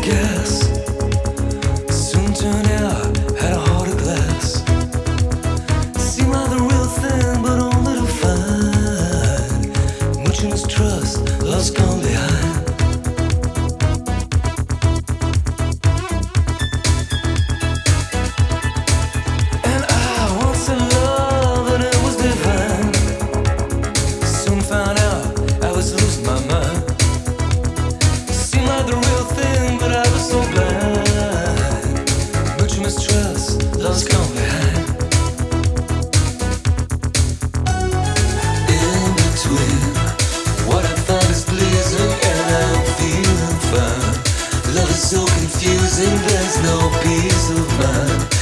gas. Soon turn out had a heart of glass. Seemed like the real thing, but only to find much mistrust, love's gone behind. And I once in love, and it was divine. Soon found out I was losing my mind. Seemed like the real thing, but I was so blind. Much mistrust, love's gone behind. In between, what I find is pleasing, and I'm feeling fine. Love is so confusing, there's no peace of mind.